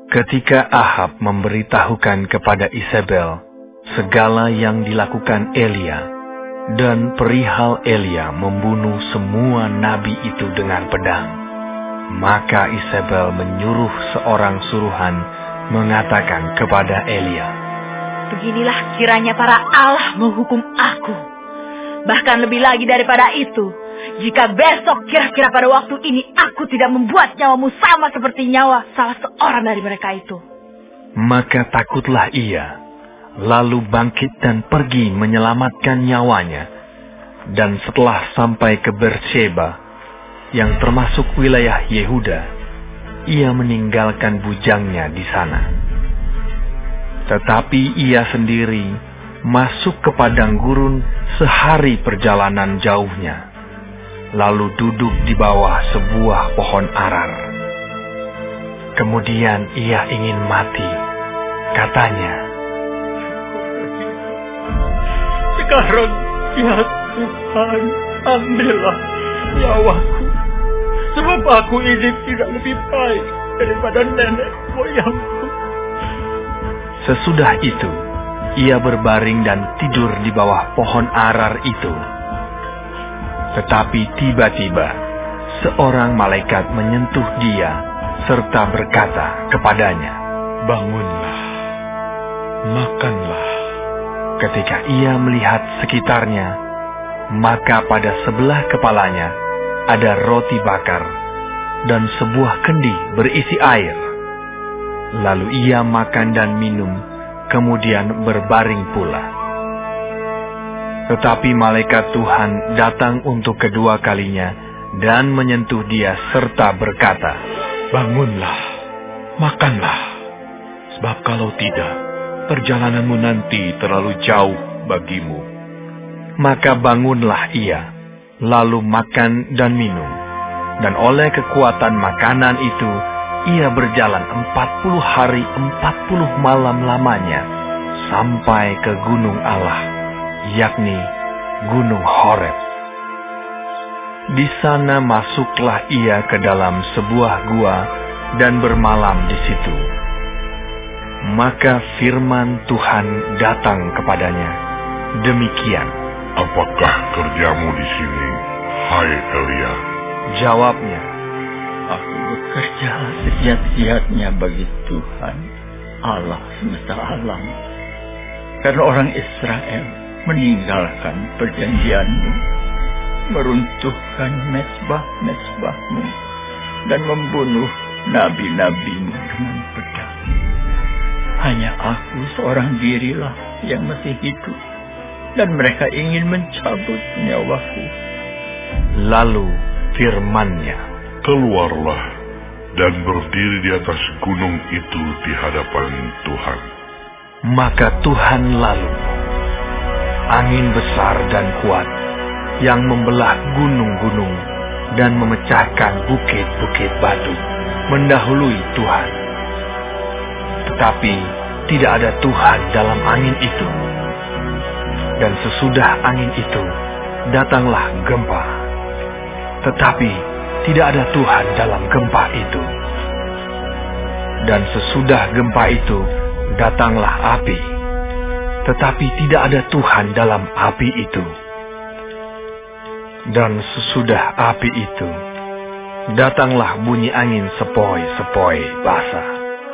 Ketika Ahab memberitahukan kepada Isabel segala yang dilakukan Elia dan perihal Elia membunuh semua nabi itu dengan pedang, maka Isabel menyuruh seorang suruhan mengatakan kepada Elia, "Beginilah kiranya para Allah menghukum aku. Bahkan lebih lagi daripada itu, jika besok kira-kira pada waktu ini aku tidak membuat nyawamu sama seperti nyawa salah seorang dari mereka itu." Maka takutlah ia, lalu bangkit dan pergi menyelamatkan nyawanya. Dan setelah sampai ke Beersheba, yang termasuk wilayah Yehuda, ia meninggalkan bujangnya di sana. Tetapi ia sendiri masuk ke padang gurun sehari perjalanan jauhnya, lalu duduk di bawah sebuah pohon arar. Kemudian ia ingin mati, katanya, "Sekarang ya Tuhan, ambillah nyawaku, sebab aku ini tidak lebih baik daripada nenek moyangku." Sesudah itu, ia berbaring dan tidur di bawah pohon arar itu. Tetapi tiba-tiba, seorang malaikat menyentuh dia, serta berkata kepadanya, "Bangunlah, makanlah." Ketika ia melihat sekitarnya, maka pada sebelah kepalanya ada roti bakar dan sebuah kendi berisi air. Lalu ia makan dan minum, kemudian berbaring pula. Tetapi malaikat Tuhan datang untuk kedua kalinya dan menyentuh dia serta berkata, "Bangunlah, makanlah, sebab kalau tidak, perjalananmu nanti terlalu jauh bagimu." Maka bangunlah ia, lalu makan dan minum. Dan oleh kekuatan makanan itu, ia berjalan 40 hari 40 malam lamanya, sampai ke gunung Allah, yakni Gunung Horeb. Di sana masuklah ia ke dalam sebuah gua dan bermalam di situ. Maka firman Tuhan datang kepadanya, demikian, "Apakah kerjamu di sini, hai Elia?" Jawabnya, "Aku bekerja segiat-giatnya bagi Tuhan, Allah semesta alam. Karena orang Israel meninggalkan perjanjian-Mu, meruntuhkan mezbah-mezbah-Mu, dan membunuh nabi-nabi-Mu dengan pedang. Hanya aku seorang dirilah yang masih hidup, dan mereka ingin mencabut nyawaku." Lalu firman-Nya, "Keluarlah dan berdiri di atas gunung itu di hadapan Tuhan." Maka Tuhan lalu, angin besar dan kuat yang membelah gunung-gunung dan memecahkan bukit-bukit batu, mendahului Tuhan. Tetapi tidak ada Tuhan dalam angin itu. Dan sesudah angin itu, datanglah gempa. Tetapi tidak ada Tuhan dalam gempa itu. Dan sesudah gempa itu, datanglah api. Tetapi tidak ada Tuhan dalam api itu. Dan sesudah api itu, datanglah bunyi angin sepoi-sepoi basah.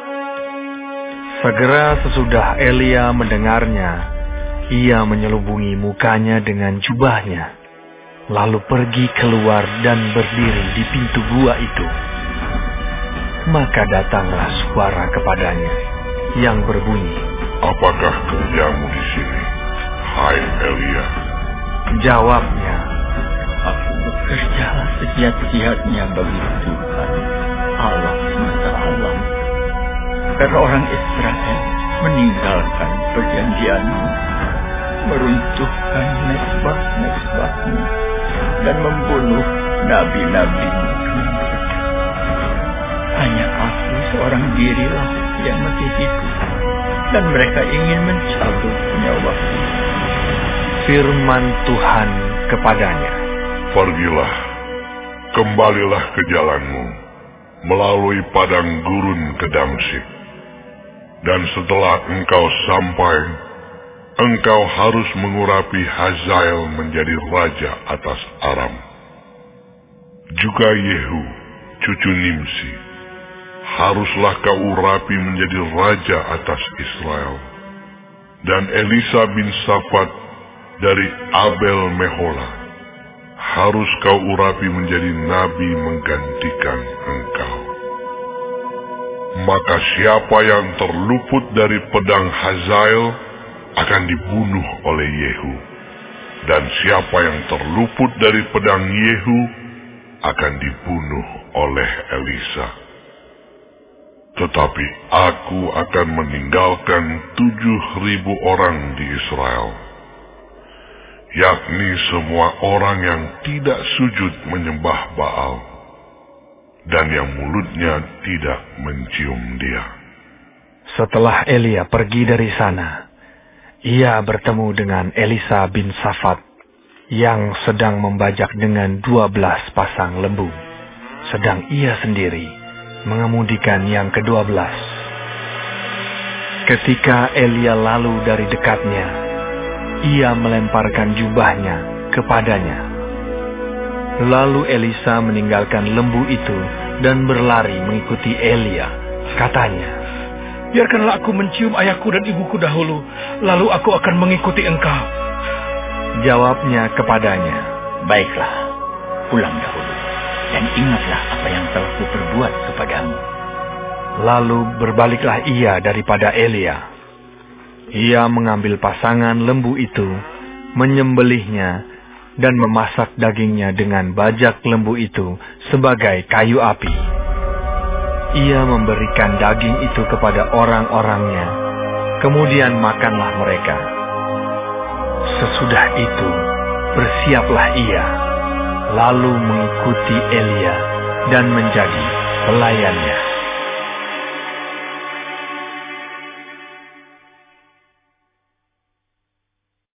Segera sesudah Elia mendengarnya, ia menyelubungi mukanya dengan jubahnya, lalu pergi keluar dan berdiri di pintu gua itu. Maka datanglah suara kepadanya yang berbunyi, "Apakah kerjamu di sini, hai Elia?" Jawabnya, "Aku bekerja segiat-giatnya bagi Tuhan, Allah semesta alam. Karena orang Israel meninggalkan perjanjian-Mu, meruntuhkan mezbah-mezbah-Mu, dan membunuh nabi-nabi-Mu dengan pedang. Hanya aku seorang dirilah yang masih hidup, dan mereka ingin mencabut nyawaku." Firman Tuhan kepadanya, "Pergilah, kembalilah ke jalanmu, melalui padang gurun ke Damsyik. Dan setelah engkau sampai, engkau harus mengurapi Hazael menjadi raja atas Aram. Juga Yehu, cucu Nimsi, haruslah kau urapi menjadi raja atas Israel. Dan Elisa bin Safat dari Abel Mehola, harus kau urapi menjadi nabi menggantikan engkau. Maka siapa yang terluput dari pedang Hazael akan dibunuh oleh Yehu, dan siapa yang terluput dari pedang Yehu akan dibunuh oleh Elisa. Tetapi aku akan meninggalkan 7.000 orang di Israel, yakni semua orang yang tidak sujud menyembah Baal, dan yang mulutnya tidak mencium dia. Setelah Elia pergi dari sana, ia bertemu dengan Elisa bin Safat yang sedang membajak dengan 12 pasang lembu, sedang ia sendiri mengemudikan yang ke-12. Ketika Elia lalu dari dekatnya, ia melemparkan jubahnya kepadanya. Lalu Elisa meninggalkan lembu itu dan berlari mengikuti Elia. Katanya, "Biarkanlah aku mencium ayahku dan ibuku dahulu, lalu aku akan mengikuti engkau." Jawabnya kepadanya, "Baiklah, pulang dahulu, dan ingatlah apa yang telah kuperbuat kepadamu." Lalu berbaliklah ia daripada Elia. Ia mengambil pasangan lembu itu, menyembelihnya, dan memasak dagingnya dengan bajak lembu itu sebagai kayu api. Ia memberikan daging itu kepada orang-orangnya, kemudian makanlah mereka. Sesudah itu, bersiaplah ia, lalu mengikuti Elia dan menjadi pelayannya.